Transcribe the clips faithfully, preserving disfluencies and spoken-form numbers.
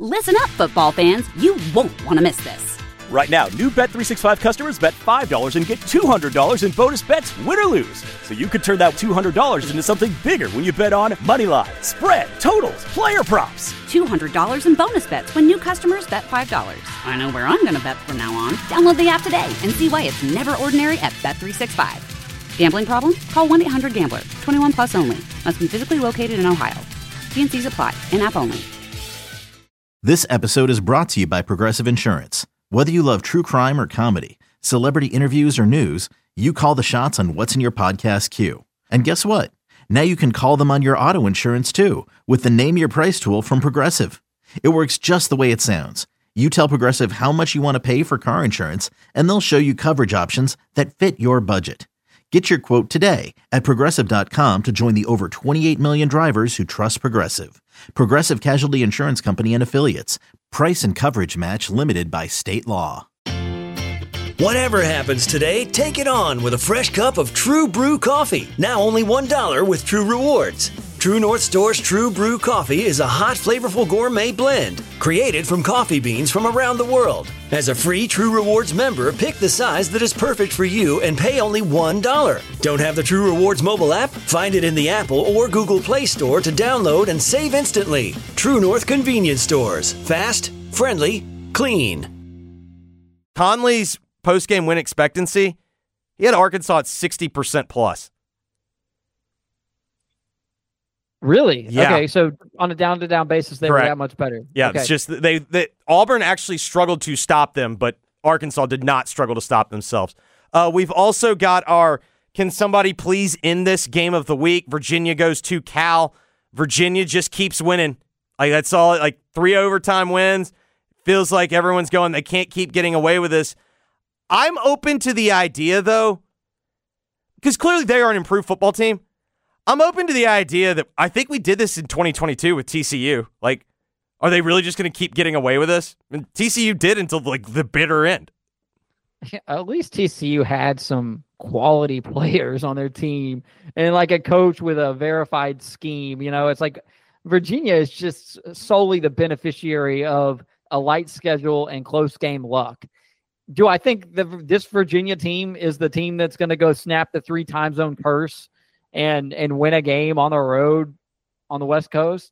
Listen up, football fans. You won't want to miss this. Right now, new Bet three sixty-five customers bet five dollars and get two hundred dollars in bonus bets, win or lose. So you could turn that two hundred dollars into something bigger when you bet on money line, spread, totals, player props. two hundred dollars in bonus bets when new customers bet five dollars. I know where I'm going to bet from now on. Download the app today and see why it's never ordinary at Bet three sixty-five. Gambling problem? Call one eight hundred gambler. twenty-one plus only. Must be physically located in Ohio. T and C's apply. In-app only. This episode is brought to you by Progressive Insurance. Whether you love true crime or comedy, celebrity interviews or news, you call the shots on what's in your podcast queue. And guess what? Now you can call them on your auto insurance too with the Name Your Price tool from Progressive. It works just the way it sounds. You tell Progressive how much you want to pay for car insurance, and they'll show you coverage options that fit your budget. Get your quote today at Progressive dot com to join the over twenty-eight million drivers who trust Progressive. Progressive Casualty Insurance Company and Affiliates. Price and coverage match limited by state law. Whatever happens today, take it on with a fresh cup of True Brew coffee. Now only one dollar with True Rewards. True North Store's True Brew coffee is a hot, flavorful gourmet blend created from coffee beans from around the world. As a free True Rewards member, pick the size that is perfect for you and pay only one dollar. Don't have the True Rewards mobile app? Find it in the Apple or Google Play Store to download and save instantly. True North Convenience Stores. Fast, friendly, clean. Conley's post-game win expectancy, he had Arkansas at sixty percent plus. Really? Yeah. Okay, so on a down-to-down basis, they Correct. were that much better. Yeah, okay. it's just they, they Auburn actually struggled to stop them, but Arkansas did not struggle to stop themselves. Uh, we've also got our can somebody please end this game of the week? Virginia goes to Cal. Virginia just keeps winning. Like that's all. Like three overtime wins. Feels like everyone's going. They can't keep getting away with this. I'm open to the idea though, because clearly they are an improved football team. I'm open to the idea that I think we did this in twenty twenty-two with T C U. Like, are they really just going to keep getting away with this? And T C U did until like the bitter end. Yeah, at least T C U had some quality players on their team and like a coach with a verified scheme. You know, it's like Virginia is just solely the beneficiary of a light schedule and close game luck. Do I think the, this Virginia team is the team that's going to go snap the three time zone curse and and win a game on the road on the West Coast?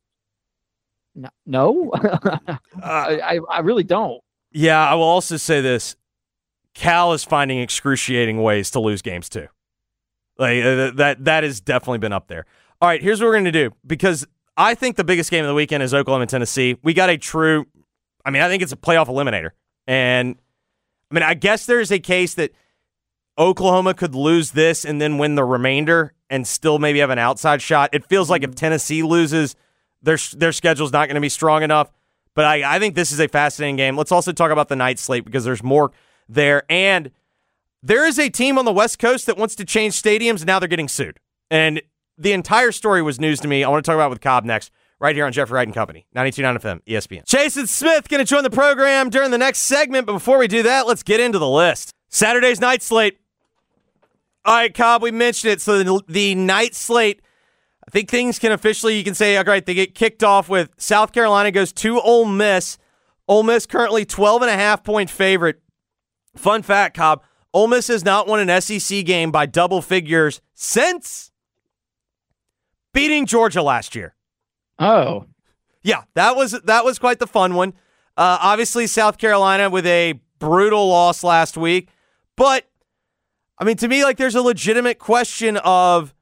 No, no? uh, I, I really don't. Yeah, I will also say this. Cal is finding excruciating ways to lose games too. Like uh, that that has definitely been up there. All right, here's what we're going to do, because I think the biggest game of the weekend is Oklahoma and Tennessee. We got a true, I mean, I think it's a playoff eliminator. And I mean, I guess there's a case that Oklahoma could lose this and then win the remainder and still maybe have an outside shot. It feels like if Tennessee loses, their their schedule's not going to be strong enough. But I, I think this is a fascinating game. Let's also talk about the night slate because there's more there. And there is a team on the West Coast that wants to change stadiums, and now they're getting sued. And the entire story was news to me. I want to talk about it with Cobb next, right here on Jeffrey Wright and Company, ninety-two point nine F M, E S P N. Jason Smith going to join the program during the next segment, but before we do that, let's get into the list. Saturday's night slate. All right, Cobb, we mentioned it. So the, the night slate, I think things can officially, you can say, all right, they get kicked off with South Carolina goes to Ole Miss. Ole Miss currently twelve and a half point favorite. Fun fact, Cobb, Ole Miss has not won an S E C game by double figures since beating Georgia last year. Oh. Yeah, that was that was quite the fun one. Uh, obviously, South Carolina with a brutal loss last week. But, I mean, to me, like, there's a legitimate question of,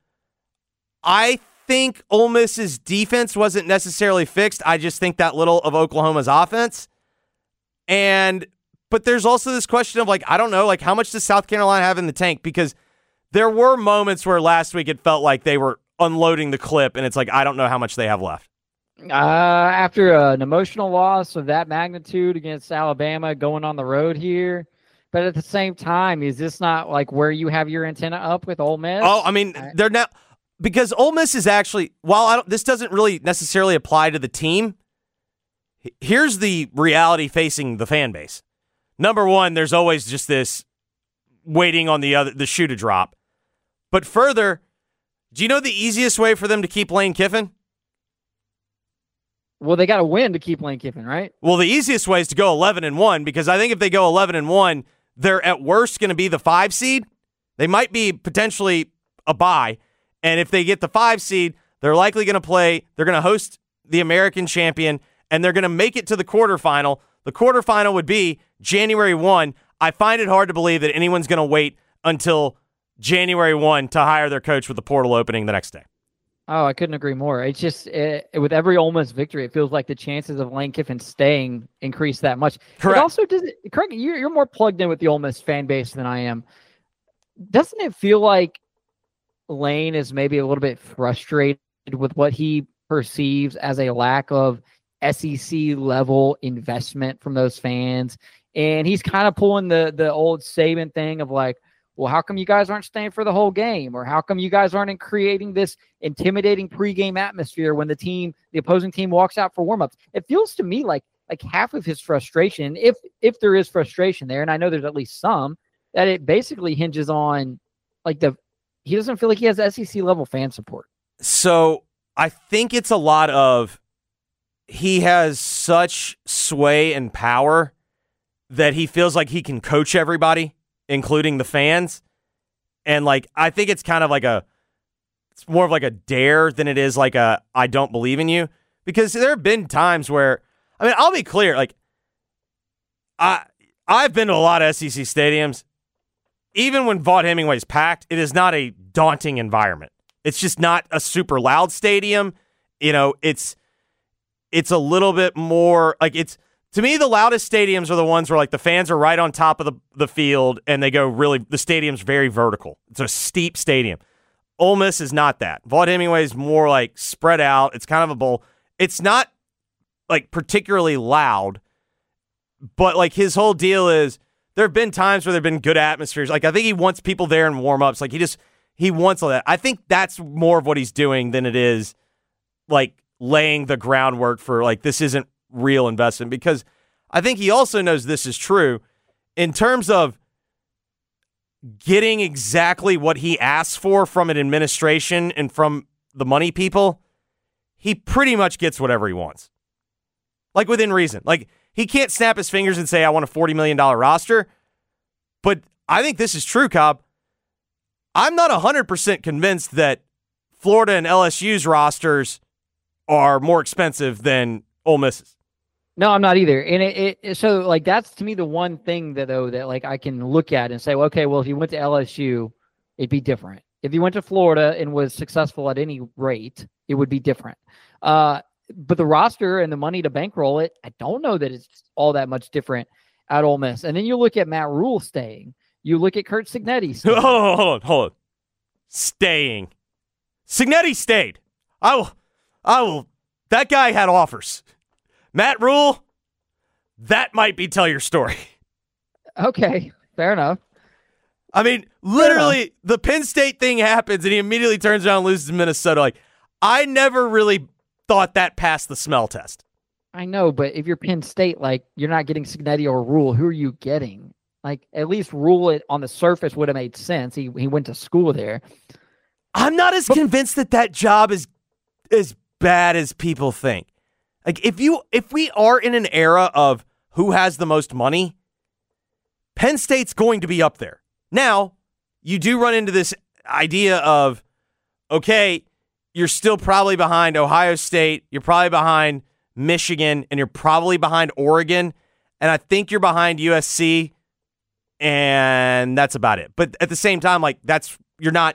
I think Ole Miss's defense wasn't necessarily fixed. I just think that little of Oklahoma's offense. And, but there's also this question of, like, I don't know, like, how much does South Carolina have in the tank? Because there were moments where last week it felt like they were unloading the clip, and it's like, I don't know how much they have left. Uh, after an emotional loss of that magnitude against Alabama going on the road here, but at the same time, is this not like where you have your antenna up with Ole Miss? Oh, I mean, they're not, because Ole Miss is actually, while I don't, this doesn't really necessarily apply to the team, here's the reality facing the fan base. Number one, there's always just this waiting on the other the shoe to drop. But further, do you know the easiest way for them to keep Lane Kiffin? Well, they got to win to keep Lane Kiffin, right? Well, the easiest way is to go eleven and one, because I think if they go eleven and one, they're at worst going to be the five seed. They might be potentially a bye. And if they get the five seed, they're likely going to play, they're going to host the American champion, and they're going to make it to the quarterfinal. The quarterfinal would be January first. I find it hard to believe that anyone's going to wait until January first to hire their coach with the portal opening the next day. Oh, I couldn't agree more. It's just, it, with every Ole Miss victory, it feels like the chances of Lane Kiffin staying increase that much. Correct. It also does. Correct. You're, you're more plugged in with the Ole Miss fan base than I am. Doesn't it feel like Lane is maybe a little bit frustrated with what he perceives as a lack of S E C level investment from those fans? And he's kind of pulling the the old Saban thing of like, well, how come you guys aren't staying for the whole game? Or how come you guys aren't creating this intimidating pregame atmosphere when the team, the opposing team walks out for warmups? It feels to me like like half of his frustration, if if there is frustration there, and I know there's at least some, that it basically hinges on like the he doesn't feel like he has S E C level fan support. So I think it's a lot of he has such sway and power that he feels like he can coach everybody, including the fans. And like, I think it's kind of like a, it's more of like a dare than it is like a, I don't believe in you. Because there have been times where, I mean, I'll be clear, like, I, I've been to a lot of S E C stadiums. Even when Vaught Hemingway's packed, it is not a daunting environment. It's just not a super loud stadium. You know, it's, it's a little bit more, like, it's, to me, the loudest stadiums are the ones where, like, the fans are right on top of the, the field and they go really, the stadium's very vertical. It's a steep stadium. Ole Miss is not that. Vaught Hemingway is more, like, spread out. It's kind of a bowl. It's not, like, particularly loud, but, like, his whole deal is there have been times where there have been good atmospheres. Like, I think he wants people there in warm-ups. Like, he just, he wants all that. I think that's more of what he's doing than it is, like, laying the groundwork for, like, this isn't real investment, because I think he also knows this is true in terms of getting exactly what he asks for from an administration and from the money people. He pretty much gets whatever he wants, like within reason. Like, he can't snap his fingers and say, I want a forty million dollars roster. But I think this is true, Cobb. I'm not one hundred percent convinced that Florida and L S U's rosters are more expensive than Ole Miss's. No, I'm not either. And it, it so like that's to me the one thing that though that like I can look at and say, well, okay, well, if you went to L S U, it'd be different. If you went to Florida and was successful at any rate, it would be different. Uh, but the roster and the money to bankroll it, I don't know that it's all that much different at Ole Miss. And then you look at Matt Rule staying. You look at Curt Cignetti staying. Hold on, hold on, hold on. Staying. Cignetti stayed. I will. I will. That guy had offers. Matt Rule, that might be tell your story. Okay, fair enough. I mean, literally, the Penn State thing happens, and he immediately turns around and loses to Minnesota. Like, I never really thought that passed the smell test. I know, but if you're Penn State, like, you're not getting Cignetti or Rule. Who are you getting? Like, at least Rule it on the surface would have made sense. He he went to school there. I'm not as but, convinced that that job is as bad as people think. Like, if you if we are in an era of who has the most money, Penn State's going to be up there. Now, you do run into this idea of, okay, you're still probably behind Ohio State, you're probably behind Michigan, and you're probably behind Oregon, and I think you're behind U S C, and that's about it. But at the same time, like, that's, you're not,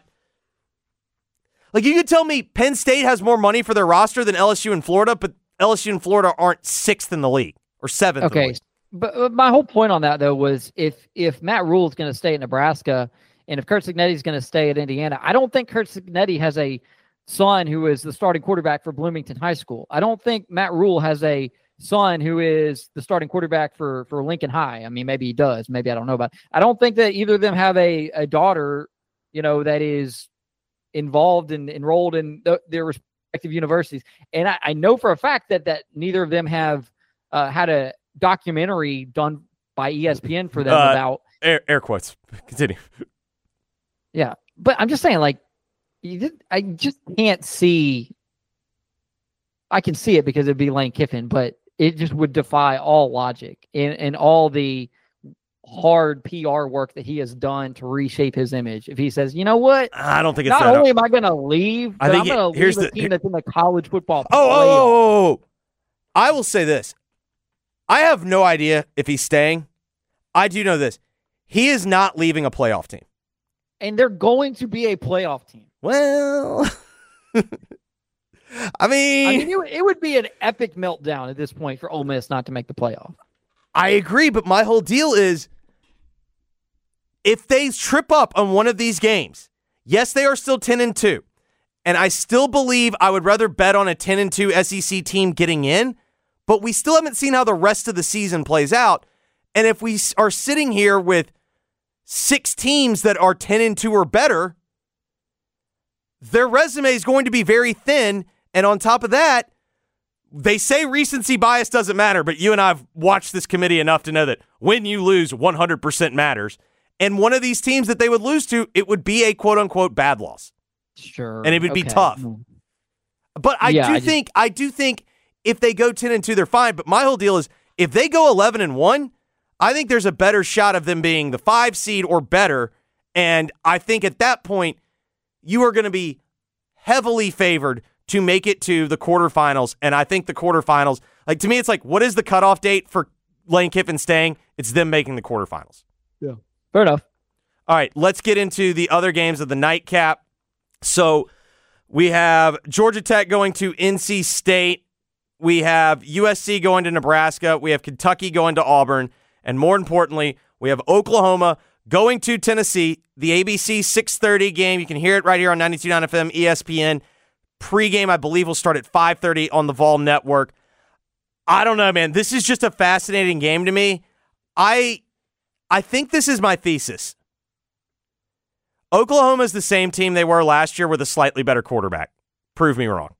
like, you could tell me Penn State has more money for their roster than L S U and Florida, but L S U and Florida aren't sixth in the league or seventh. Okay, in the league. But my whole point on that though was if if Matt Rule is going to stay at Nebraska and if Curt Cignetti is going to stay at Indiana, I don't think Curt Cignetti has a son who is the starting quarterback for Bloomington High School. I don't think Matt Rule has a son who is the starting quarterback for for Lincoln High. I mean, maybe he does. Maybe I don't know about it. I don't think that either of them have a a daughter, you know, that is involved and enrolled in the, their respective universities. And I, I know for a fact that that neither of them have uh, had a documentary done by E S P N for them uh, about air, air quotes. Continue. Yeah, but I'm just saying, like, you did, I just can't see I can see it because it'd be Lane Kiffin, but it just would defy all logic and, and all the hard P R work that he has done to reshape his image. If he says, you know what? I don't think it's not that only up. am I going to leave, I but think I'm going it- to here's leave a the- team that's in the college football Oh, oh, playoff. oh, oh, oh. I will say this. I have no idea if he's staying. I do know this. He is not leaving a playoff team. And they're going to be a playoff team. Well, I mean, I mean, it, would- it would be an epic meltdown at this point for Ole Miss not to make the playoff. I agree, but my whole deal is if they trip up on one of these games, yes, they are still ten and two. And I still believe I would rather bet on a ten and two S E C team getting in, but we still haven't seen how the rest of the season plays out. And if we are sitting here with six teams that are ten and two or better, their resume is going to be very thin. And on top of that, they say recency bias doesn't matter, but you and I have watched this committee enough to know that when you lose, one hundred percent matters. And one of these teams that they would lose to, it would be a quote-unquote bad loss. Sure. And it would be okay. tough. But I Yeah, do I just- think I do think if they go ten and two, they're fine. But my whole deal is if they go eleven and one, I think there's a better shot of them being the five seed or better. And I think at that point, you are going to be heavily favored to make it to the quarterfinals. And I think the quarterfinals, like to me, it's like, what is the cutoff date for Lane Kiffin staying? It's them making the quarterfinals. Yeah. Fair enough. All right, let's get into the other games of the nightcap. So we have Georgia Tech going to N C State. We have U S C going to Nebraska. We have Kentucky going to Auburn. And more importantly, we have Oklahoma going to Tennessee. The A B C six thirty game. You can hear it right here on ninety-two point nine F M, E S P N. Pre-game, I believe, will start at five thirty on the Vol Network. I don't know, man. This is just a fascinating game to me. I I think this is my thesis. Oklahoma is the same team they were last year with a slightly better quarterback. Prove me wrong.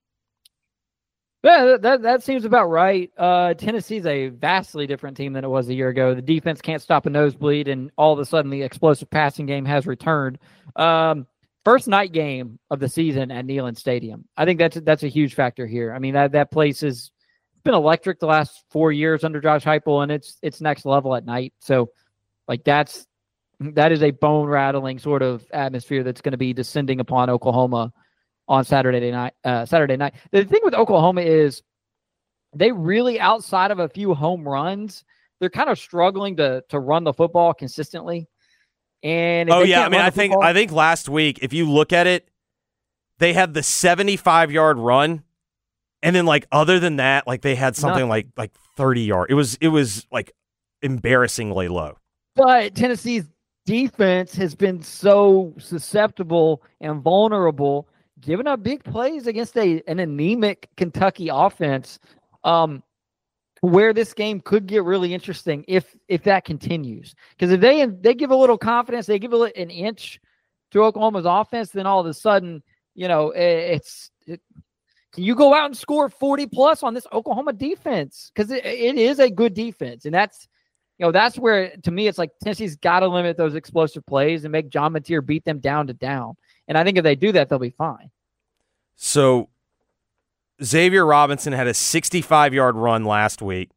Yeah, that, that, that seems about right. Uh, Tennessee's a vastly different team than it was a year ago. The defense can't stop a nosebleed, and all of a sudden the explosive passing game has returned. Um, first night game of the season at Neyland Stadium. I think that's that's a huge factor here. I mean, that, that place has been electric the last four years under Josh Heupel, and it's it's next level at night. So, like that's that is a bone rattling sort of atmosphere that's going to be descending upon Oklahoma on Saturday night. Uh, Saturday night. The thing with Oklahoma is they really, outside of a few home runs, they're kind of struggling to to run the football consistently. And if Oh they yeah, I can't mean, run I the think football- I think last week, if you look at it, they had the seventy-five yard run, and then like other than that, like they had something Nothing. like like thirty yard. It was it was like embarrassingly low. But Tennessee's defense has been so susceptible and vulnerable, giving up big plays against a an anemic Kentucky offense, um, where this game could get really interesting if if that continues. Because if they they give a little confidence, they give it an inch to Oklahoma's offense, then all of a sudden, you know, it, it's it, can you go out and score forty plus on this Oklahoma defense? Because it, it is a good defense, and that's. You know, that's where, to me, it's like Tennessee's got to limit those explosive plays and make John Mateer beat them down to down. And I think if they do that, they'll be fine. So Xavier Robinson had a sixty-five yard run last week.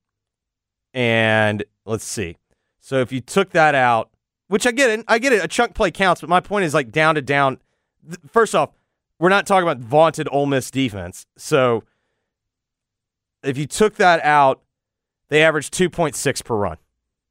And let's see. So if you took that out, which I get it, I get it, a chunk play counts, but my point is like down to down. First off, we're not talking about vaunted Ole Miss defense. So if you took that out, they averaged two point six per run.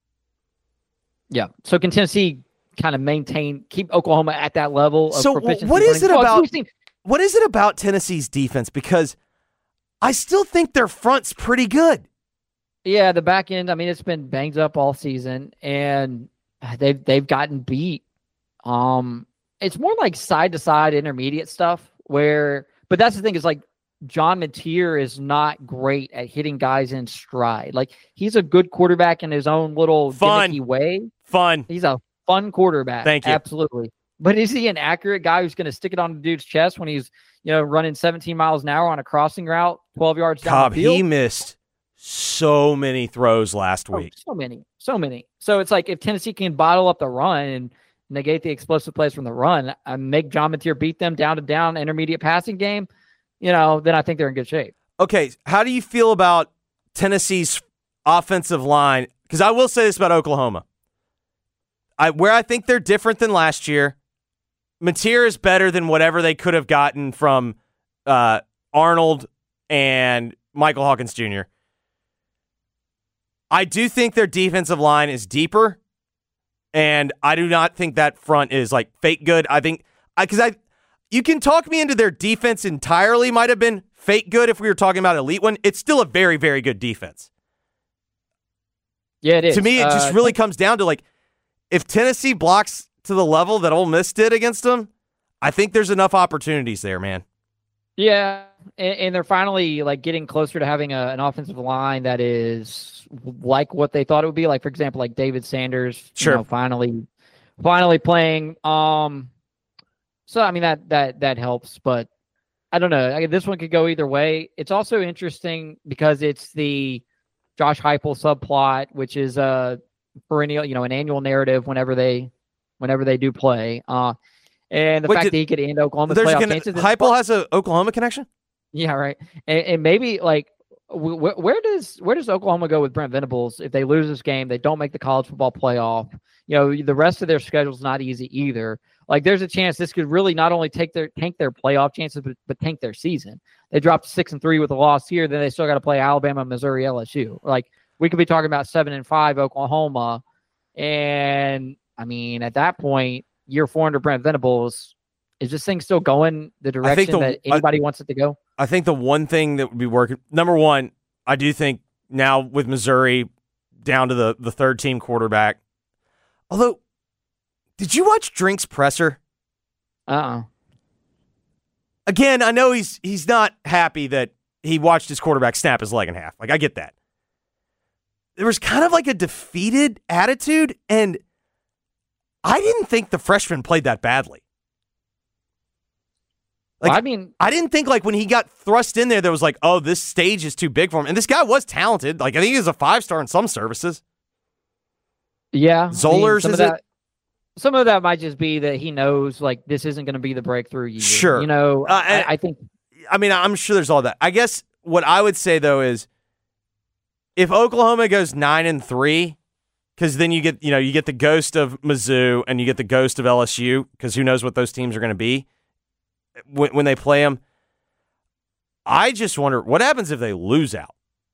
Yeah. So can Tennessee kind of maintain, keep Oklahoma at that level of So proficiency? what is running? it Well, about- we've seen- What is it about Tennessee's defense? Because I still think their front's pretty good. Yeah, the back end, I mean, it's been banged up all season, and they've they've gotten beat. Um, it's more like side to side intermediate stuff where, but that's the thing is like John Mateer is not great at hitting guys in stride. Like he's a good quarterback in his own little Fun. gimmicky way. Fun. He's a fun quarterback. Thank you. Absolutely. But is he an accurate guy who's going to stick it on the dude's chest when he's, you know, running seventeen miles an hour on a crossing route, twelve yards down Cobb, the field? he missed so many throws last Oh, week. so many, so many. So it's like if Tennessee can bottle up the run and negate the explosive plays from the run and make John Mateer beat them down to down intermediate passing game, you know, then I think they're in good shape. Okay, how do you feel about Tennessee's offensive line? Because I will say this about Oklahoma. I, where I think they're different than last year, Mateer is better than whatever they could have gotten from uh, Arnold and Michael Hawkins Junior I do think their defensive line is deeper, and I do not think that front is like fake good. I think because I, I, you can talk me into their defense entirely might have been fake good if we were talking about elite one. It's still a very, very good defense. Yeah, it is. To me, it just uh, really comes down to like if Tennessee blocks to the level that Ole Miss did against them, I think there's enough opportunities there, man. Yeah, and, and they're finally like getting closer to having a, an offensive line that is like what they thought it would be. Like, for example, like David Sanders, sure, you know, finally, finally playing. Um, so I mean that that that helps, but I don't know. I, this one could go either way. It's also interesting because it's the Josh Heupel subplot, which is a perennial, you know, an annual narrative whenever they, whenever they do play. Uh, and the Wait, fact did, that he could end Oklahoma's there's playoff a chances. Heupel has an Oklahoma connection. Yeah, right. And, and maybe like, wh- where does where does Oklahoma go with Brent Venables if they lose this game? They don't make the college football playoff. You know, the rest of their schedule is not easy either. Like, there's a chance this could really not only take their tank their playoff chances, but, but tank their season. They dropped six and three with a loss here, then they still got to play Alabama, Missouri, L S U. Like, we could be talking about seven and five Oklahoma, and I mean, at that point, year four under Brent Venables, is this thing still going the direction the, that anybody I, wants it to go? I think the one thing that would be working, number one, I do think now with Missouri down to the, the third team quarterback, although, did you watch Drink's presser? Uh-uh. Again, I know he's he's not happy that he watched his quarterback snap his leg in half. Like, I get that. There was kind of like a defeated attitude, and I didn't think the freshman played that badly. Like, well, I mean, I didn't think like when he got thrust in there, there was like, oh, this stage is too big for him. And this guy was talented. Like, I think he was a five-star in some services. Yeah. Zollers, I mean, is that, it? Some of that might just be that he knows, like, this isn't going to be the breakthrough year. Sure. You know, uh, I, I think. I mean, I'm sure there's all that. I guess what I would say, though, is if Oklahoma goes nine and three, because then you get, you know, you get the ghost of Mizzou and you get the ghost of L S U, because who knows what those teams are going to be when, when they play them. I just wonder what happens if they lose out.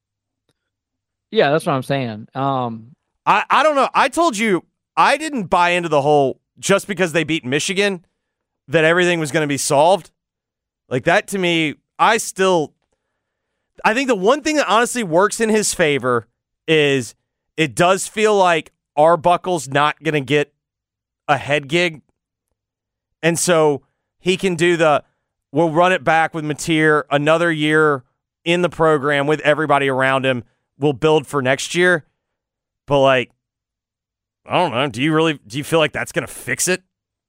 Yeah, that's what I'm saying. Um, I, I don't know. I told you I didn't buy into the whole just because they beat Michigan that everything was going to be solved. Like, that to me, I still, I think the one thing that honestly works in his favor is it does feel like Arbuckle's not going to get a head gig. And so he can do the, we'll run it back with Mateer another year in the program with everybody around him. We'll build for next year. But, like, I don't know. Do you really, do you feel like that's going to fix it?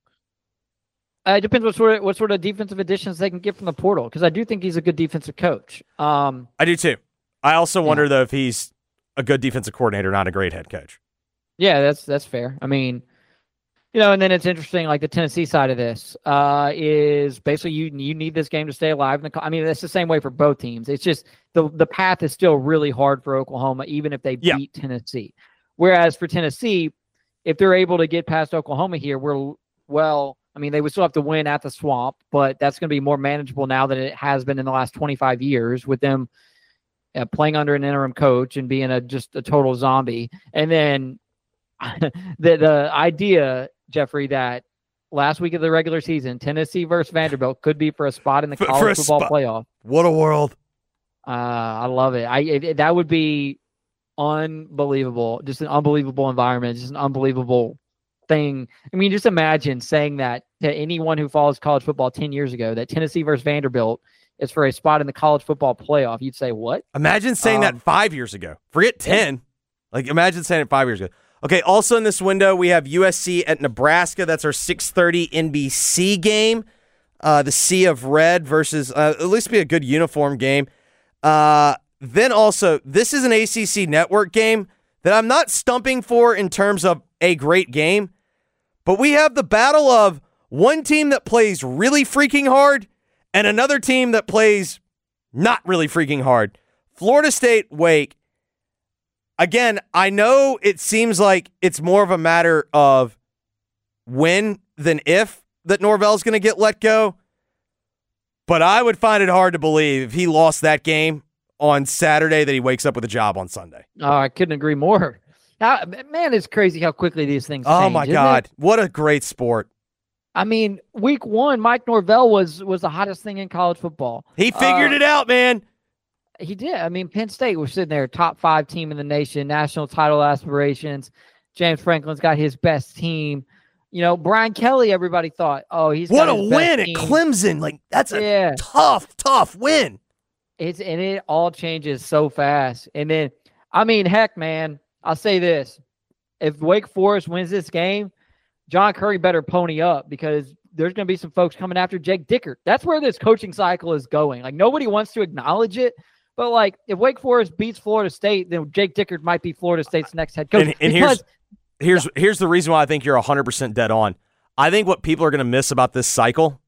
Uh, it depends what sort of what sort of defensive additions they can get from the portal, because I do think he's a good defensive coach. Um, I do too. I also wonder yeah. though if he's a good defensive coordinator, not a great head coach. Yeah, that's that's fair. I mean, you know, and then it's interesting. Like, the Tennessee side of this uh, is basically you you need this game to stay alive. In the, I mean, that's the same way for both teams. It's just the the path is still really hard for Oklahoma, even if they yeah. beat Tennessee. Whereas for Tennessee, if they're able to get past Oklahoma here, we're well. I mean, they would still have to win at the Swamp, but that's going to be more manageable now than it has been in the last twenty-five years with them uh, playing under an interim coach and being a just a total zombie. And then the the idea, Jeffrey, that last week of the regular season, Tennessee versus Vanderbilt could be for a spot in the college for, for football spot. playoff. What a world! Uh, I love it. I it, that would be unbelievable. Just an unbelievable environment. Just an unbelievable thing. I mean, just imagine saying that to anyone who follows college football ten years ago, that Tennessee versus Vanderbilt is for a spot in the college football playoff. You'd say, what? Imagine saying um, that five years ago. Forget ten. Yeah. Like, imagine saying it five years ago. Okay, also in this window, we have U S C at Nebraska. That's our six thirty N B C game. Uh, the Sea of Red versus, uh, at least be a good uniform game. Uh, then also, this is an A C C network game that I'm not stumping for in terms of a great game. But we have the battle of one team that plays really freaking hard and another team that plays not really freaking hard. Florida State, Wake. Again, I know it seems like it's more of a matter of when than if that Norvell's going to get let go. But I would find it hard to believe if he lost that game on Saturday that he wakes up with a job on Sunday. Oh, I couldn't agree more. Now, man, it's crazy how quickly these things Oh, change, my isn't God. it? What a great sport. I mean, week one, Mike Norvell was was the hottest thing in college football. He figured Uh, it out, man. He did. I mean, Penn State was sitting there, top five team in the nation, national title aspirations. James Franklin's got his best team. You know, Brian Kelly, everybody thought, oh, he's What a got his best win at team. Clemson. Like, that's a Yeah. tough, tough win. It's and it all changes so fast. And then, I mean, heck, man, I'll say this: if Wake Forest wins this game, John Curry better pony up because there's going to be some folks coming after Jake Dickert. That's where this coaching cycle is going. Like nobody wants to acknowledge it, but like if Wake Forest beats Florida State, then Jake Dickert might be Florida State's next head coach. And, and because, here's here's here's the reason why I think you're one hundred percent dead on. I think what people are going to miss about this cycle,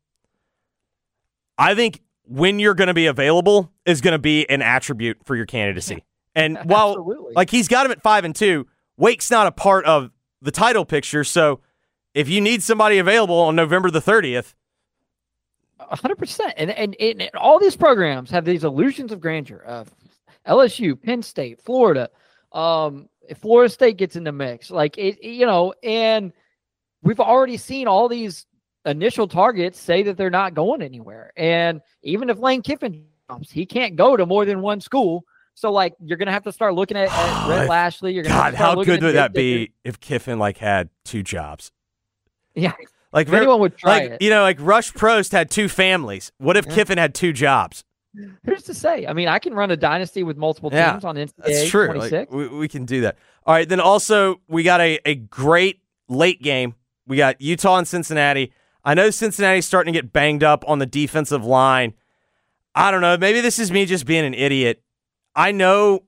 I think when you're going to be available is going to be an attribute for your candidacy. And while Absolutely. like he's got him at five and two, Wake's not a part of the title picture. So if you need somebody available on November the thirtieth, one hundred percent. And, and, and, and all these programs have these illusions of grandeur. Uh, L S U, Penn State, Florida. Um, if Florida State gets in the mix, like, it, you know, and we've already seen all these initial targets say that they're not going anywhere. And even if Lane Kiffin jumps, he can't go to more than one school. So, like, you're going to have to start looking at, at Brett Lashley. You're gonna have God, to start how looking good at would that Jake be Dickert. if Kiffin like had two jobs? Yeah. Like If anyone would try like, it. You know, like Rush Prost had two families. What if Yeah. Kiffin had two jobs? Who's to say? I mean, I can run a dynasty with multiple Yeah, teams on N C double A That's true. twenty-six. Like, we, we can do that. All right. Then also, we got a, a great late game. We got Utah and Cincinnati. I know Cincinnati's starting to get banged up on the defensive line. I don't know. Maybe this is me just being an idiot. I know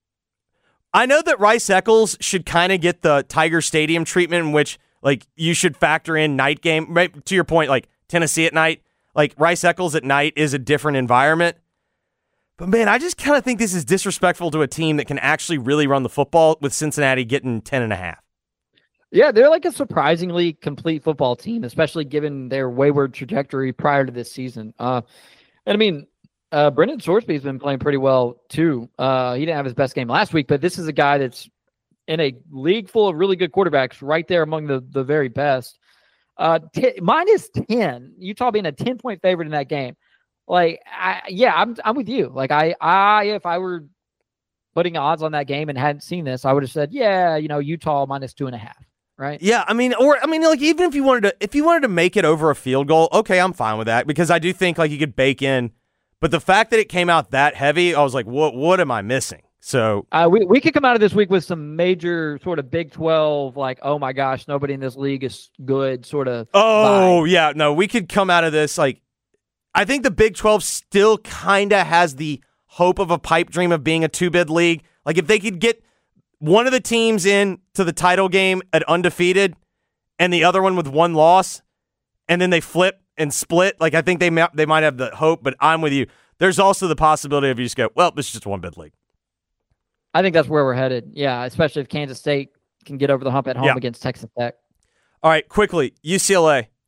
I know that Rice Eccles should kind of get the Tiger Stadium treatment in which, like, you should factor in night game. Right, to your point, like, Tennessee at night. Like, Rice Eccles at night is a different environment. But, man, I just kind of think this is disrespectful to a team that can actually really run the football with Cincinnati getting ten and a half. Yeah, they're like a surprisingly complete football team, especially given their wayward trajectory prior to this season. Uh, and I mean, uh, Brendan Sorsby's been playing pretty well too. Uh, he didn't have his best game last week, but this is a guy that's in a league full of really good quarterbacks, right there among the the very best. Uh, t- minus ten, Utah being a ten point favorite in that game. Like, I, yeah, I'm I'm with you. Like, I I if I were putting odds on that game and hadn't seen this, I would have said, yeah, you know, Utah minus two and a half. Right. Yeah, I mean, or I mean, like even if you wanted to, if you wanted to make it over a field goal, okay, I'm fine with that because I do think like you could bake in, but the fact that it came out that heavy, I was like, what, what am I missing? So uh, we we could come out of this week with some major sort of Big twelve, like, oh my gosh, nobody in this league is good, sort of. Oh vibe. yeah, no, we could come out of this like, I think the Big twelve still kind of has the hope of a pipe dream of being a two bid league. Like if they could get one of the teams in to the title game at undefeated and the other one with one loss, and then they flip and split. Like, I think they may, they might have the hope, but I'm with you. There's also the possibility of you just go, well, this is just one bid league. I think that's where we're headed. Yeah, especially if Kansas State can get over the hump at home Yeah. against Texas Tech. All right, quickly, U C L A.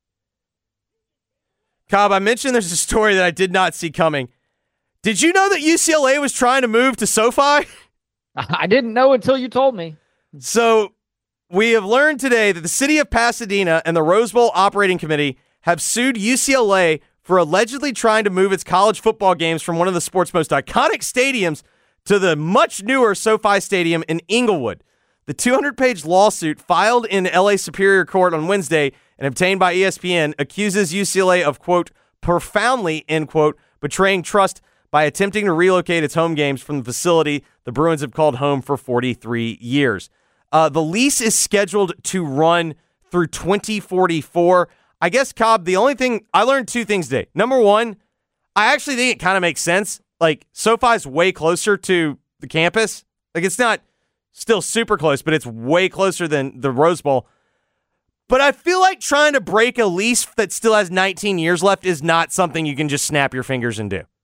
Cobb, I mentioned there's a story that I did not see coming. Did you know that U C L A was trying to move to SoFi? I didn't know until you told me. So we have learned today that the city of Pasadena and the Rose Bowl Operating Committee have sued U C L A for allegedly trying to move its college football games from one of the sport's most iconic stadiums to the much newer SoFi Stadium in Inglewood. The two hundred page lawsuit filed in L A Superior Court on Wednesday and obtained by E S P N accuses U C L A of, quote, profoundly, end quote, betraying trust by attempting to relocate its home games from the facility the Bruins have called home for forty-three years. Uh, the lease is scheduled to run through twenty forty-four. I guess, Cobb, the only thing, I learned two things today. Number one, I actually think it kind of makes sense. Like, SoFi's way closer to the campus. Like, it's not still super close, but it's way closer than the Rose Bowl. But I feel like trying to break a lease that still has nineteen years left is not something you can just snap your fingers and do.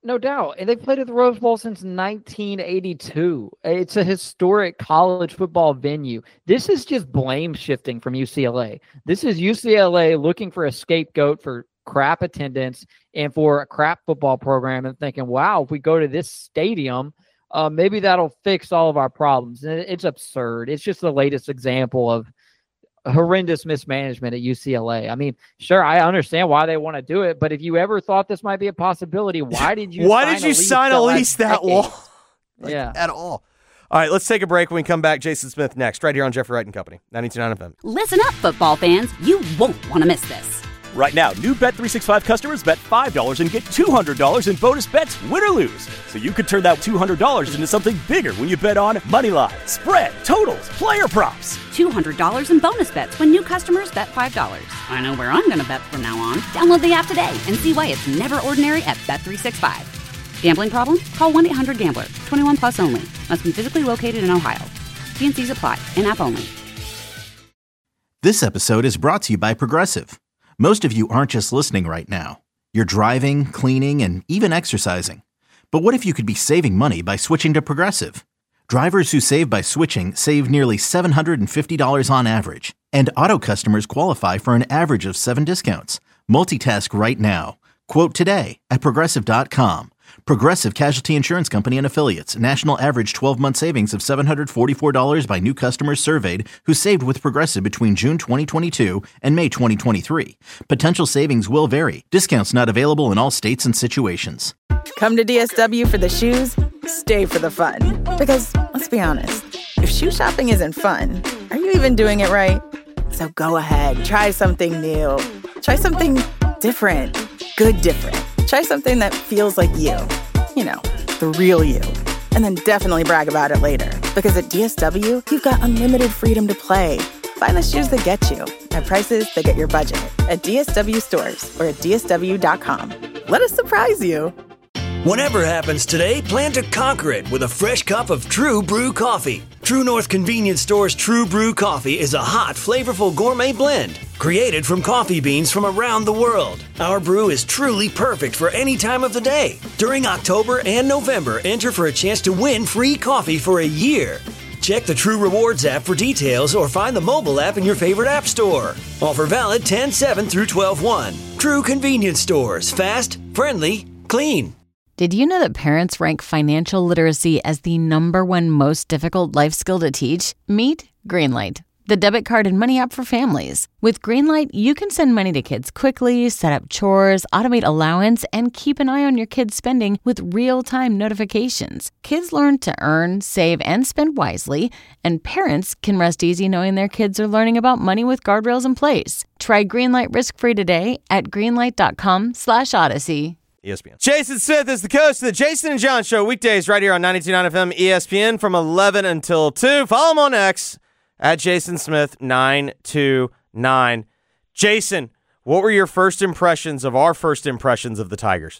No doubt. And they've played at the Rose Bowl since nineteen eighty-two. It's a historic college football venue. This is just blame shifting from U C L A. This is U C L A looking for a scapegoat for crap attendance and for a crap football program and thinking, wow, if we go to this stadium, uh, maybe that'll fix all of our problems. And it's absurd. It's just the latest example of horrendous mismanagement at U C L A. I mean, sure, I understand why they want to do it, but if you ever thought this might be a possibility, why did you why sign did you a lease sign a lease that decade? long? Like, yeah. At all. All right, let's take a break. When we come back, Jason Smith next, right here on Jeffrey Wright and Company, ninety-two point nine F M. Listen up, football fans. You won't want to miss this. Right now, new Bet three sixty-five customers bet five dollars and get two hundred dollars in bonus bets, win or lose. So you could turn that two hundred dollars into something bigger when you bet on money line, spread, totals, player props. two hundred dollars in bonus bets when new customers bet five dollars. I know where I'm going to bet from now on. Download the app today and see why it's never ordinary at Bet three sixty-five. Gambling problem? Call one eight hundred gambler. twenty-one plus only. Must be physically located in Ohio. T and C's apply. In-app only. This episode is brought to you by Progressive. Most of you aren't just listening right now. You're driving, cleaning, and even exercising. But what if you could be saving money by switching to Progressive? Drivers who save by switching save nearly seven hundred fifty dollars on average. And auto customers qualify for an average of seven discounts. Multitask right now. Quote today at Progressive dot com. Progressive Casualty Insurance Company and Affiliates. National average twelve-month savings of seven hundred forty-four dollars by new customers surveyed who saved with Progressive between June twenty twenty-two and May twenty twenty-three. Potential savings will vary. Discounts not available in all states and situations. Come to D S W for the shoes, stay for the fun. Because, let's be honest, if shoe shopping isn't fun, are you even doing it right? So go ahead, try something new. Try something different. Good different. Try something that feels like you. You know, the real you. And then definitely brag about it later. Because at D S W, you've got unlimited freedom to play. Find the shoes that get you at prices that get your budget at D S W stores or at D S W dot com. Let us surprise you. Whatever happens today, plan to conquer it with a fresh cup of True Brew coffee. True North Convenience Store's True Brew coffee is a hot, flavorful gourmet blend created from coffee beans from around the world. Our brew is truly perfect for any time of the day. During October and November, enter for a chance to win free coffee for a year. Check the True Rewards app for details or find the mobile app in your favorite app store. Offer valid ten seven through twelve one. True Convenience Stores. Fast, friendly, clean. Did you know that parents rank financial literacy as the number one most difficult life skill to teach? Meet Greenlight, the debit card and money app for families. With Greenlight, you can send money to kids quickly, set up chores, automate allowance, and keep an eye on your kids' spending with real-time notifications. Kids learn to earn, save, and spend wisely, and parents can rest easy knowing their kids are learning about money with guardrails in place. Try Greenlight risk-free today at greenlight.com slash odyssey. E S P N. Jason Smith is the coach of the Jason and John Show, weekdays right here on ninety-two point nine F M E S P N from eleven until two. Follow him on X at Jason Smith nine two nine. Jason, what were your first impressions of our first impressions of the Tigers?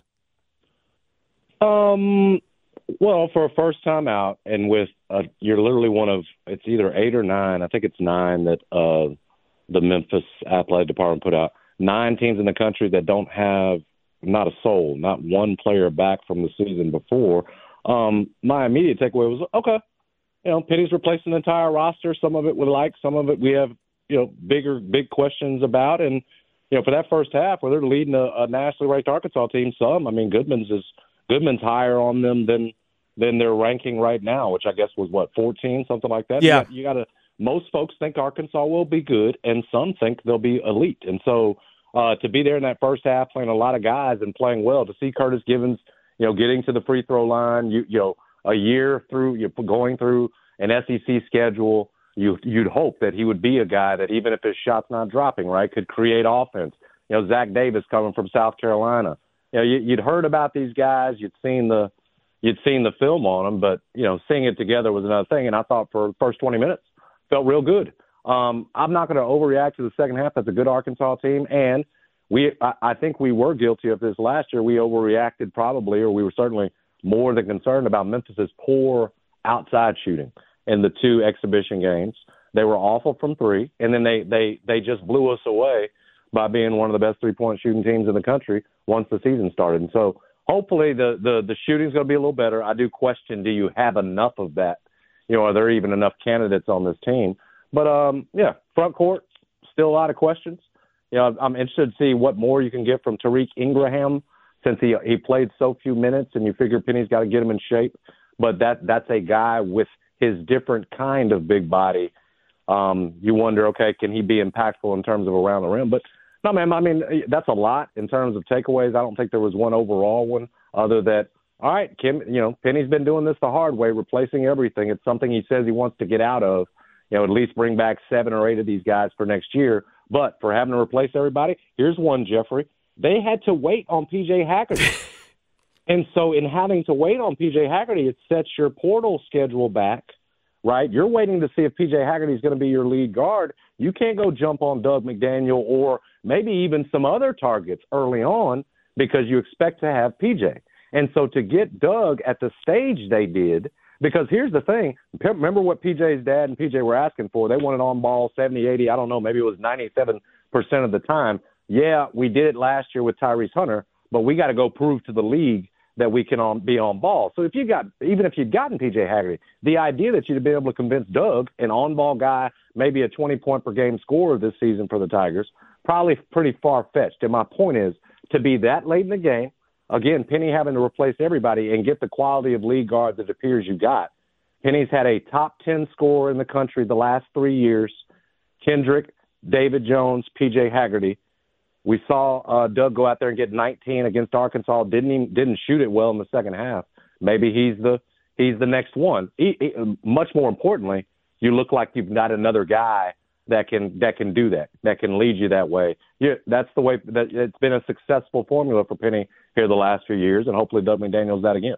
Um, well, for a first time out, and with uh, you're literally one of it's either eight or nine. I think it's nine that uh, the Memphis Athletic Department put out. Nine teams in the country that don't have not a soul, not one player back from the season before. Um, my immediate takeaway was, okay, you know, Penny's replacing the entire roster. Some of it we like, some of it we have, you know, bigger, big questions about. And, you know, for that first half where they're leading a, a nationally ranked Arkansas team, some, I mean, Goodman's is Goodman's higher on them than than their ranking right now, which I guess was what, fourteen, something like that. Yeah. You got to. Most folks think Arkansas will be good, and some think they'll be elite. And so, Uh, to be there in that first half, playing a lot of guys and playing well, to see Curtis Givens, you know, getting to the free throw line, you you know, a year through, you going through an S E C schedule, you you'd hope that he would be a guy that even if his shot's not dropping, right, could create offense. You know, Zach Davis coming from South Carolina. You know, you, you'd heard about these guys, you'd seen the you'd seen the film on them, but you know, seeing it together was another thing. And I thought for the first twenty minutes, felt real good. Um, I'm not going to overreact to the second half. That's a good Arkansas team, and we I, I think we were guilty of this last year. We overreacted probably, or we were certainly more than concerned about Memphis's poor outside shooting in the two exhibition games. They were awful from three, and then they they they just blew us away by being one of the best three-point shooting teams in the country once the season started. And so hopefully the, the, the shooting's going to be a little better. I do question, do you have enough of that? You know, are there even enough candidates on this team? But, um, yeah, front court, still a lot of questions. You know, I'm interested to see what more you can get from Tariq Ingraham since he he played so few minutes, and you figure Penny's got to get him in shape. But that that's a guy with his different kind of big body. Um, you wonder, okay, can he be impactful in terms of around the rim? But, no, man, I mean, that's a lot in terms of takeaways. I don't think there was one overall one other that, all right, Kim, you know, Penny's been doing this the hard way, replacing everything. It's something he says he wants to get out of, you know, at least bring back seven or eight of these guys for next year. But for having to replace everybody, here's one, Jeffrey. They had to wait on P J Haggerty. And so in having to wait on P J Haggerty, it sets your portal schedule back, right? You're waiting to see if P J Haggerty is going to be your lead guard. You can't go jump on Doug McDaniel or maybe even some other targets early on because you expect to have P J. And so to get Doug at the stage they did, because here's the thing, remember what P J's dad and P J were asking for. They wanted on ball seventy, eighty, I don't know, maybe it was ninety-seven percent of the time. Yeah, we did it last year with Tyrese Hunter, but we got to go prove to the league that we can on, be on ball. So if you got, even if you'd gotten P J Haggerty, the idea that you'd be able to convince Doug, an on-ball guy, maybe a twenty-point-per-game scorer this season for the Tigers, probably pretty far-fetched. And my point is, to be that late in the game, again, Penny having to replace everybody and get the quality of league guard that it appears you got. Penny's had a top ten scorer in the country the last three years, Kendrick, David Jones, P J Haggerty. We saw uh, Doug go out there and get nineteen against Arkansas. Didn't even, didn't shoot it well in the second half. Maybe he's the he's the next one. He, he, much more importantly, you look like you've got another guy that can that can do that, that can lead you that way. Yeah, that's the way that it's been a successful formula for Penny here the last few years, and hopefully Doug McDaniel's that again.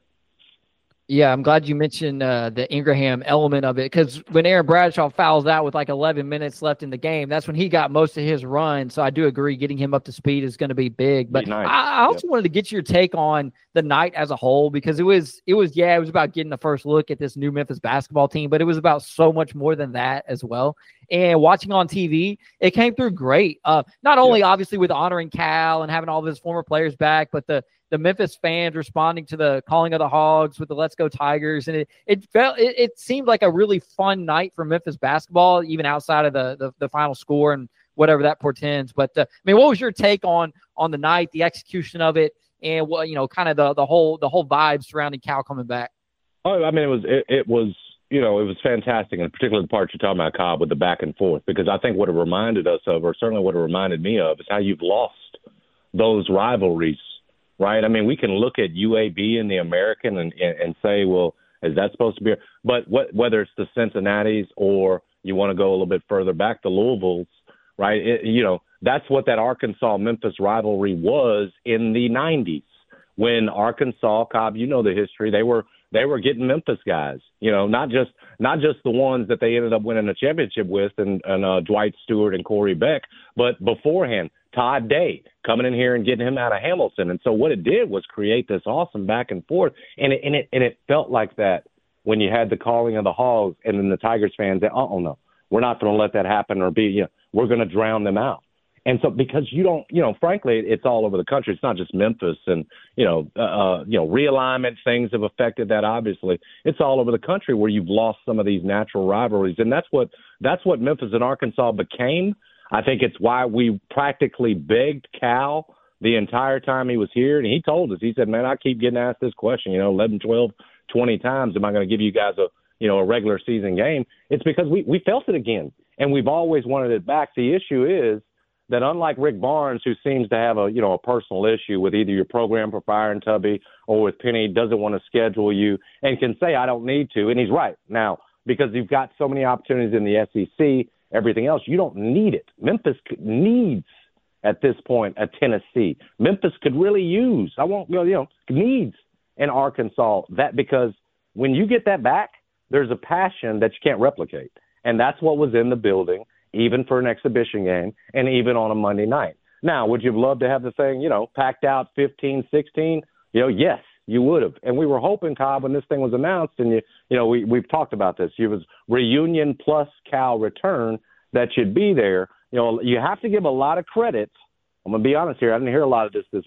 Yeah, I'm glad you mentioned uh, the Ingraham element of it, because when Aaron Bradshaw fouls out with like eleven minutes left in the game, that's when he got most of his run. So I do agree getting him up to speed is going to be big. But nice. I, I also yep. wanted to get your take on the night as a whole, because it was, it was, yeah, it was about getting the first look at this new Memphis basketball team, but it was about so much more than that as well. And watching on T V, it came through great. Uh, not only yep. obviously with honoring Cal and having all of his former players back, but the the Memphis fans responding to the calling of the Hogs with the Let's Go Tigers. And it it felt it, it seemed like a really fun night for Memphis basketball, even outside of the the, the final score and whatever that portends. But uh, I mean, what was your take on on the night, the execution of it, and what, you know, kind of the the whole the whole vibe surrounding Cal coming back? Oh, I mean, it was it, it was you know, it was fantastic, and particularly the part you're talking about, Cobb, with the back and forth, because I think what it reminded us of, or certainly what it reminded me of, is how you've lost those rivalries. Right. I mean, we can look at U A B and the American and, and, and say, well, is that supposed to be? But what, whether it's the Cincinnatis or you want to go a little bit further back, the Louisvilles, right? It, you know, that's what that Arkansas-Memphis rivalry was in the nineties when Arkansas, Cobb, you know the history. They were they were getting Memphis guys, you know, not just not just the ones that they ended up winning a championship with and, and uh, Dwight Stewart and Corey Beck, but beforehand. Todd Day coming in here and getting him out of Hamilton. And so what it did was create this awesome back and forth. And it, and it, and it felt like that when you had the calling of the Hogs and then the Tigers fans that, oh, no, we're not going to let that happen or be, you know, we're going to drown them out. And so because you don't, you know, frankly, it's all over the country. It's not just Memphis and, you know, uh, you know, realignment things have affected that, obviously. It's all over the country where you've lost some of these natural rivalries. And that's what that's what Memphis and Arkansas became. I think it's why we practically begged Cal the entire time he was here. And he told us, he said, man, I keep getting asked this question, you know, eleven, twelve, twenty times. Am I going to give you guys a, you know, a regular season game? It's because we, we felt it again. And we've always wanted it back. The issue is that unlike Rick Barnes, who seems to have a, you know, a personal issue with either your program for Fire and Tubby or with Penny, doesn't want to schedule you and can say, I don't need to. And he's right. Now, because you've got so many opportunities in the S E C, everything else, you don't need it. Memphis needs, at this point, a Tennessee. Memphis could really use, I won't go, you know, needs an Arkansas. That because when you get that back, there's a passion that you can't replicate. And that's what was in the building, even for an exhibition game and even on a Monday night. Now, would you have loved to have the thing, you know, packed out fifteen, sixteen? You know, yes, you would have. And we were hoping, Cobb, when this thing was announced, and, you you know, we, we've talked about this, it was reunion plus Cal return that should be there. You know, you have to give a lot of credit. I'm going to be honest here. I didn't hear a lot of this this week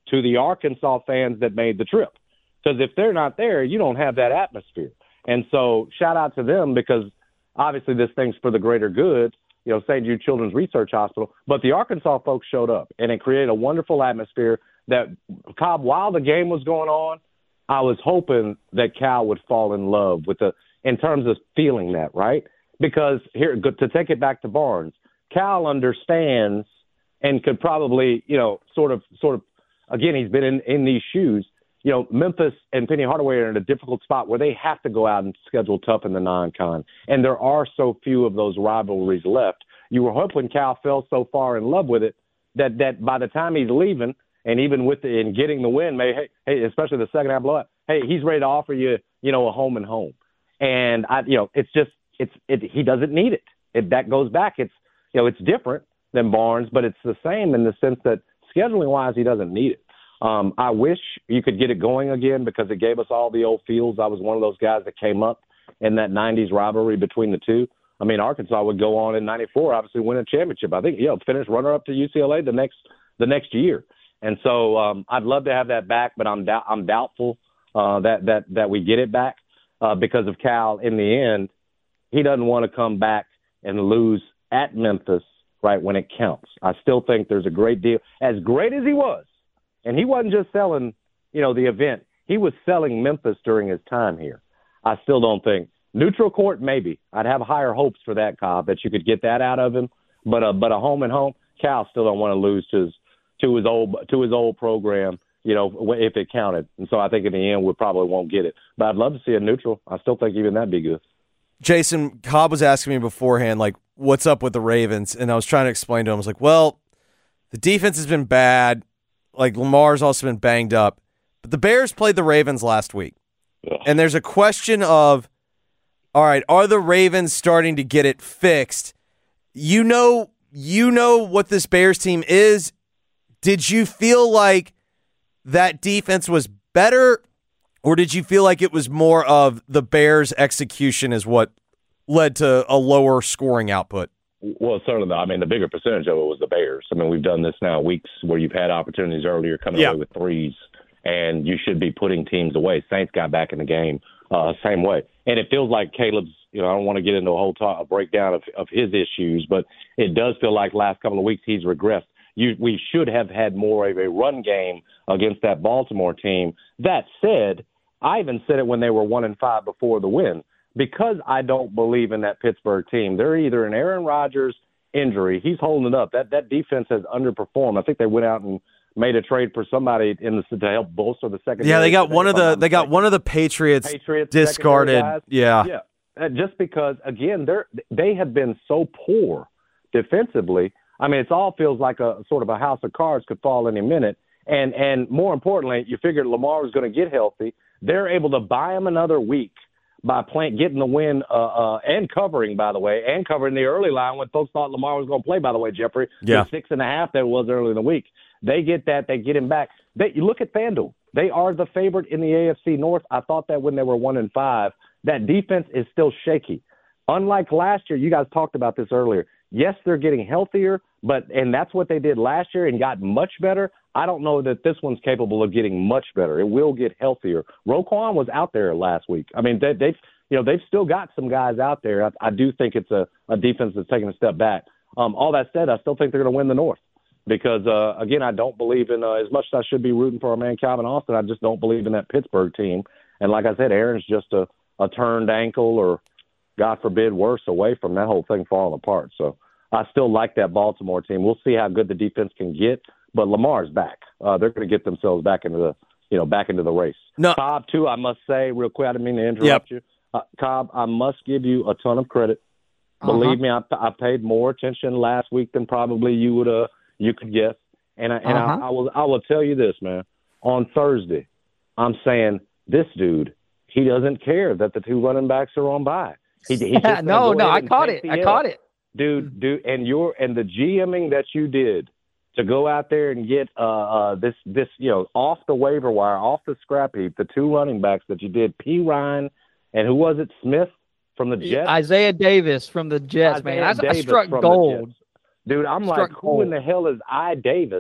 to the Arkansas fans that made the trip. Because if they're not there, you don't have that atmosphere. And so shout out to them because obviously this thing's for the greater good, you know, Saint Jude Children's Research Hospital. But the Arkansas folks showed up, and it created a wonderful atmosphere that, Cobb, while the game was going on, I was hoping that Cal would fall in love with the in terms of feeling that, right? Because here, to take it back to Barnes, Cal understands and could probably, you know, sort of, sort of, again, he's been in, in these shoes. You know, Memphis and Penny Hardaway are in a difficult spot where they have to go out and schedule tough in the non-con. And there are so few of those rivalries left. You were hoping Cal fell so far in love with it that, that by the time he's leaving, and even with the, in getting the win, may, hey, hey, especially the second half blowout, hey, he's ready to offer you, you know, a home and home. And, I, you know, it's just, it's, it, he doesn't need it. If that goes back, it's, you know, it's different than Barnes, but it's the same in the sense that scheduling-wise, he doesn't need it. Um, I wish you could get it going again because it gave us all the old feels. I was one of those guys that came up in that nineties rivalry between the two. I mean, Arkansas would go on in ninety-four, obviously win a championship. I think, you know, finish runner-up to U C L A the next the next year. And so um, I'd love to have that back, but I'm doubt, I'm doubtful uh, that that that we get it back uh, because of Cal. In the end, he doesn't want to come back and lose at Memphis right when it counts. I still think there's a great deal. As great as he was, and he wasn't just selling, you know, the event. He was selling Memphis during his time here. I still don't think neutral court. Maybe I'd have higher hopes for that, Cobb, that you could get that out of him. But a but a home and home, Cal still don't want to lose to his to his old to his old program. You know, if it counted. And so I think in the end we probably won't get it. But I'd love to see a neutral. I still think even that'd be good. Jason, Cobb was asking me beforehand, like, what's up with the Ravens? And I was trying to explain to him. I was like, well, the defense has been bad. Like, Lamar's also been banged up. But the Bears played the Ravens last week. Ugh. And there's a question of, all right, are the Ravens starting to get it fixed? You know, you know what this Bears team is. Did you feel like that defense was better, or did you feel like it was more of the Bears' execution is what led to a lower scoring output? Well, certainly, I mean, the bigger percentage of it was the Bears. I mean, we've done this now weeks where you've had opportunities earlier coming yeah. away with threes, and you should be putting teams away. Saints got back in the game uh, same way. And it feels like Caleb's, you know, I don't want to get into a whole talk, a breakdown of, of his issues, but it does feel like last couple of weeks he's regressed. You, we should have had more of a run game against that Baltimore team. That said, I even said it when they were one and five before the win. Because I don't believe in that Pittsburgh team, they're either an Aaron Rodgers injury. He's holding it up. That that defense has underperformed. I think they went out and made a trade for somebody in the to help bolster the secondary. Yeah, they got one of the they got one of the Patriots, Patriots discarded. Yeah, yeah. Just because again, they're they have been so poor defensively. I mean, it all feels like a sort of a house of cards could fall any minute. And and more importantly, you figured Lamar was going to get healthy. They're able to buy him another week by playing, getting the win uh, uh, and covering, by the way, and covering the early line when folks thought Lamar was going to play, by the way, Jeffrey. Yeah. The six and a half that was early in the week. They get that. They get him back. They, you look at FanDuel. They are the favorite in the A F C North. I thought that when they were one and five. That defense is still shaky. Unlike last year, you guys talked about this earlier. Yes, they're getting healthier, but and that's what they did last year and got much better. I don't know that this one's capable of getting much better. It will get healthier. Roquan was out there last week. I mean, they, they've you know they've still got some guys out there. I, I do think it's a, a defense that's taking a step back. Um, all that said, I still think they're going to win the North because uh, again, I don't believe in uh, as much as I should be rooting for our man Calvin Austin. I just don't believe in that Pittsburgh team. And like I said, Aaron's just a, a turned ankle or, God forbid, worse away from that whole thing falling apart. So I still like that Baltimore team. We'll see how good the defense can get, but Lamar's back. Uh, they're going to get themselves back into the, you know, back into the race. No. Cobb, too, I must say real quick, I didn't mean to interrupt yep. you. Uh, Cobb, I must give you a ton of credit. Uh-huh. Believe me, I, I paid more attention last week than probably you would uh, you could guess. And I, and uh-huh. I, I will I will tell you this, man. On Thursday, I'm saying this dude, he doesn't care that the two running backs are on bye. He, he yeah, no, no, I caught it. I caught it. Dude, dude, and your and the GMing that you did to go out there and get uh, uh, this this you know off the waiver wire, off the scrap heap, the two running backs that you did, P. Ryan and who was it, Smith from the Jets, Isaiah Davis from the Jets, Isaiah man. I, I struck gold, dude. I'm struck like, who gold. in the hell is I Davis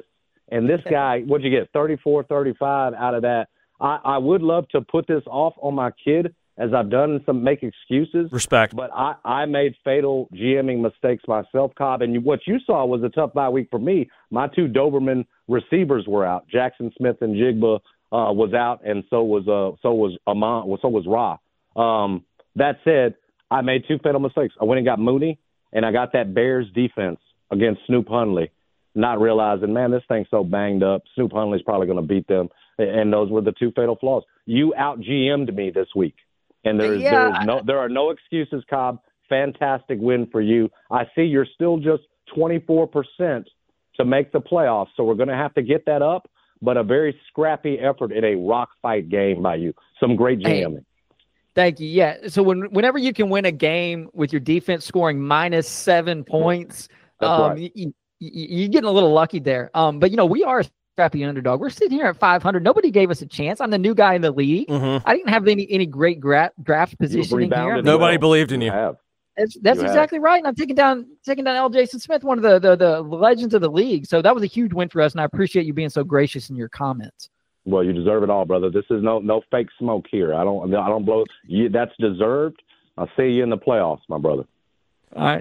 And this guy, what'd you get, thirty-four, thirty-five out of that? I, I would love to put this off on my kid, as I've done some make excuses. Respect. But I, I made fatal GMing mistakes myself, Cobb. And what you saw was a tough bye week for me. My two Doberman receivers were out. Jackson Smith and Jigba uh, was out, and so was uh, so was Amon, well, so was Ra. Um, that said, I made two fatal mistakes. I went and got Mooney, and I got that Bears defense against Snoop Hundley, not realizing, man, this thing's so banged up. Snoop Hundley's probably going to beat them, and those were the two fatal flaws. You out-G M'd me this week. And there's, yeah. there's no, there are no excuses, Cobb. Fantastic win for you. I see you're still just twenty-four percent to make the playoffs, so we're going to have to get that up, but a very scrappy effort in a rock fight game by you. Some great GMing. Hey, thank you. Yeah, so when, whenever you can win a game with your defense scoring minus seven points, um, right. you, you, you're getting a little lucky there. Um, but, you know, we are – crappy underdog. We're sitting here at five hundred. Nobody gave us a chance. I'm the new guy in the league. Mm-hmm. I didn't have any any great gra- draft positioning here. I mean, Nobody well. believed in you. you that's that's you exactly have. right. And I'm taking down taking down L. Jason Smith, one of the, the the legends of the league. So that was a huge win for us, and I appreciate you being so gracious in your comments. Well, you deserve it all, brother. This is no no fake smoke here. I don't I don't blow. You, that's deserved. I'll see you in the playoffs, my brother. All right.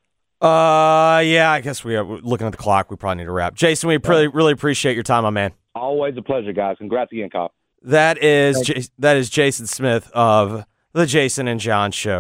Uh, yeah. I guess we are looking at the clock. We probably need to wrap. Jason, we really really appreciate your time, my man. Always a pleasure, guys. Congrats again, Cobb. That is J- that is Jason Smith of the Jason and John Show.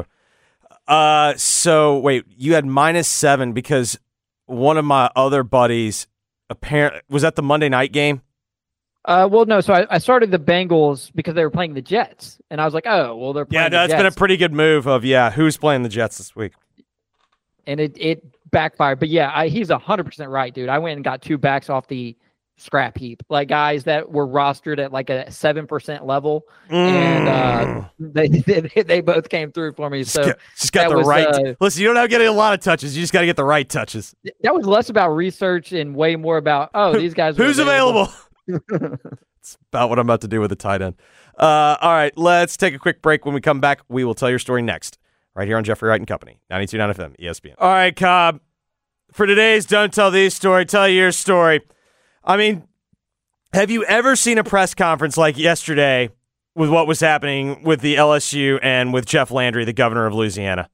Uh, so wait, you had minus seven because one of my other buddies apparently was that the Monday night game. Uh, well, no. So I, I started the Bengals because they were playing the Jets, and I was like, oh, well, they're playing yeah. No, the that's Jets. been a pretty good move. Of yeah, who's playing the Jets this week? And it it backfired. But yeah, I, he's a hundred percent right, dude. I went and got two backs off the scrap heap, like guys that were rostered at like a seven percent level, mm. and uh, they, they they both came through for me. So just, just got the was, right. Uh, listen, you don't have to get a lot of touches. You just got to get the right touches. That was less about research and way more about oh, these guys. Who's available? available? It's about what I'm about to do with the tight end. Uh, all right, let's take a quick break. When we come back, we will tell your story next, right here on Jeffrey Wright and Company, ninety-two point nine F M, E S P N. All right, Cobb. For today's Don't Tell These story, tell your story. I mean, have you ever seen a press conference like yesterday with what was happening with the L S U and with Jeff Landry, the governor of Louisiana?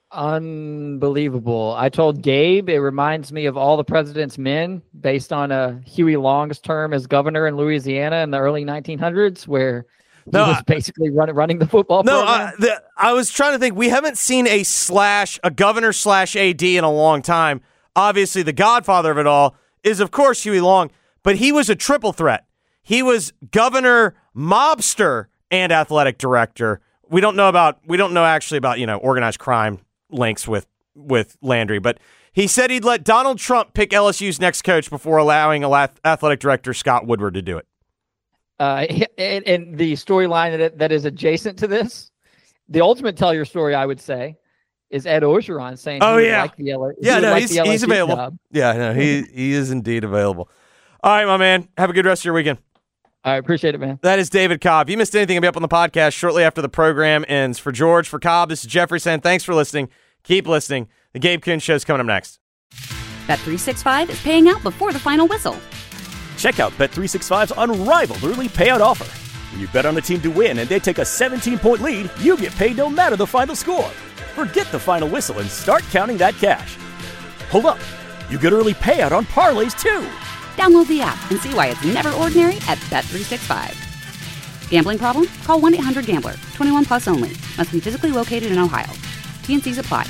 Unbelievable. I told Gabe it reminds me of All the President's Men based on uh, Huey Long's term as governor in Louisiana in the early nineteen hundreds, where he no, was basically run, running the football no, program. I, the, I was trying to think. We haven't seen a slash, a governor slash A D in a long time. Obviously, the godfather of it all is, of course, Huey Long, but he was a triple threat. He was governor, mobster, and athletic director. We don't know about, we don't know actually about, you know, organized crime links with, with Landry, but he said he'd let Donald Trump pick L S U's next coach before allowing athletic director Scott Woodward to do it. Uh, and, and the storyline that, that is adjacent to this, the ultimate tell your story, I would say, is Ed Orgeron saying, "Oh he yeah, like the L- yeah, he no, like he's the he's available. Job. Yeah, no, he he is indeed available." All right, my man, have a good rest of your weekend. I appreciate it, man. That is David Cobb. If you missed anything, it'll be up on the podcast shortly after the program ends. For George, for Cobb, this is Jeffrey saying thanks for listening. Keep listening. The Gabe Kuhn Show is coming up next. Bet three sixty-five is paying out before the final whistle. Check out Bet three sixty-five's unrivaled early payout offer. When you bet on a team to win and they take a seventeen-point lead, you get paid no matter the final score. Forget the final whistle and start counting that cash. Hold up. You get early payout on parlays, too. Download the app and see why it's never ordinary at Bet three sixty-five. Gambling problem? Call one eight hundred gambler. twenty-one plus only. Must be physically located in Ohio. T and C's apply.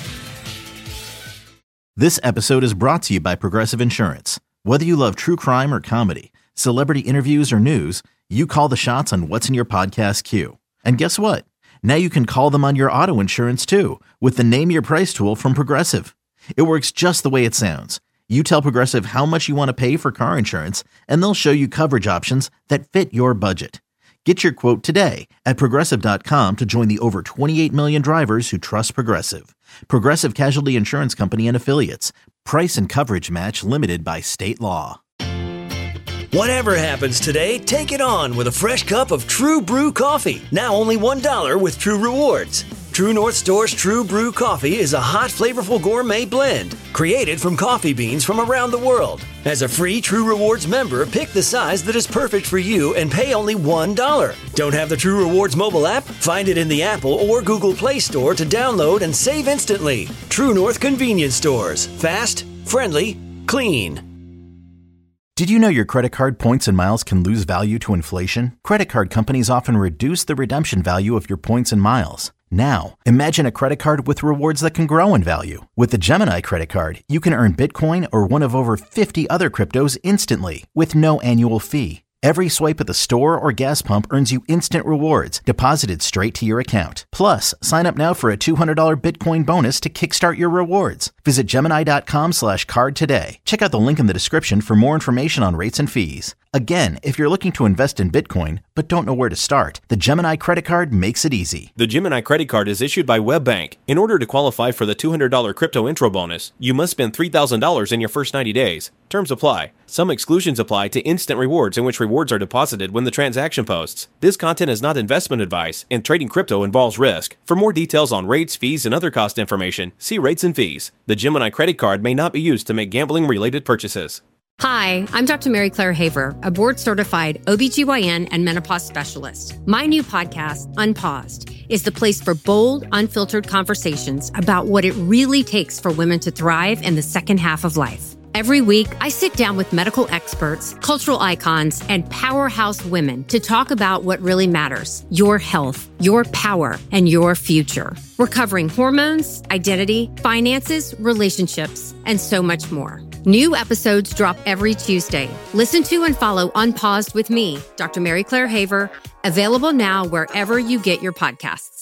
This episode is brought to you by Progressive Insurance. Whether you love true crime or comedy, celebrity interviews or news, you call the shots on what's in your podcast queue. And guess what? Now you can call them on your auto insurance too with the Name Your Price tool from Progressive. It works just the way it sounds. You tell Progressive how much you want to pay for car insurance, and they'll show you coverage options that fit your budget. Get your quote today at Progressive dot com to join the over twenty-eight million drivers who trust Progressive. Progressive Casualty Insurance Company and Affiliates. Price and coverage match limited by state law. Whatever happens today, take it on with a fresh cup of True Brew coffee. Now only one dollar with True Rewards. True North Store's True Brew Coffee is a hot, flavorful gourmet blend created from coffee beans from around the world. As a free True Rewards member, pick the size that is perfect for you and pay only one dollar. Don't have the True Rewards mobile app? Find it in the Apple or Google Play Store to download and save instantly. True North Convenience Stores. Fast, friendly, clean. Did you know your credit card points and miles can lose value to inflation? Credit card companies often reduce the redemption value of your points and miles. Now, imagine a credit card with rewards that can grow in value. With the Gemini credit card, you can earn Bitcoin or one of over fifty other cryptos instantly with no annual fee. Every swipe at the store or gas pump earns you instant rewards deposited straight to your account. Plus, sign up now for a two hundred dollars Bitcoin bonus to kickstart your rewards. Visit Gemini.com slash card today. Check out the link in the description for more information on rates and fees. Again, if you're looking to invest in Bitcoin but don't know where to start, the Gemini credit card makes it easy. The Gemini credit card is issued by WebBank. In order to qualify for the two hundred dollars crypto intro bonus, you must spend three thousand dollars in your first ninety days. Terms apply. Some exclusions apply to instant rewards, in which rewards are deposited when the transaction posts. This content is not investment advice, and trading crypto involves risk. For more details on rates, fees, and other cost information, see rates and fees. The Gemini credit card may not be used to make gambling-related purchases. Hi, I'm Doctor Mary Claire Haver, a board-certified O B G Y N and menopause specialist. My new podcast, Unpaused, is the place for bold, unfiltered conversations about what it really takes for women to thrive in the second half of life. Every week, I sit down with medical experts, cultural icons, and powerhouse women to talk about what really matters: your health, your power, and your future. We're covering hormones, identity, finances, relationships, and so much more. New episodes drop every Tuesday. Listen to and follow Unpaused with me, Doctor Mary Claire Haver, available now wherever you get your podcasts.